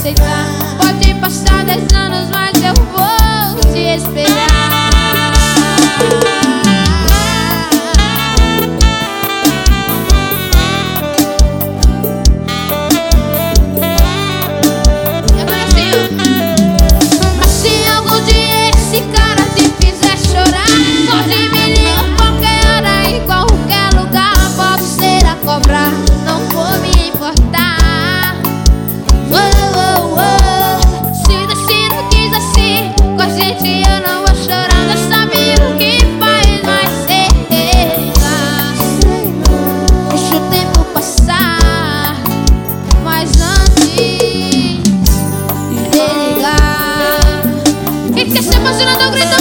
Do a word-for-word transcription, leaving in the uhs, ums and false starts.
aceitar. Pode passar dez anos, mas eu vou te esperar. Não vou me importar. Oh, oh, oh. Se o destino quis assim com a gente, eu não vou chorando. Eu sabia o que faz, mas sei lá. Deixa o tempo passar, mas antes de ligar, quem quer se apaixonar, eu grito.